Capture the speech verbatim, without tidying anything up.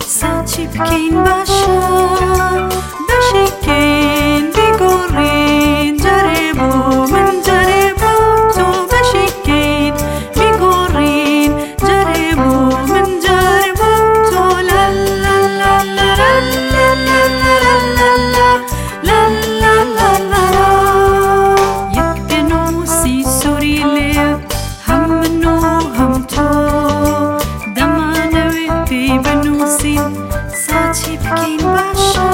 ساچی بکەین باشە بەشێکین بیگۆڕین جارێ بۆ من جارێ بۆ تۆ بەشێکین بیگۆڕین جارێ بۆ من جارێ بۆ تۆ لا لا لا لا لا لا لا لا لا لا لا لا یەک دەنووسی سووری لێ هەم من و هەم تۆ دەمانەوێت پێی بنووسین ساچی بکەین باشە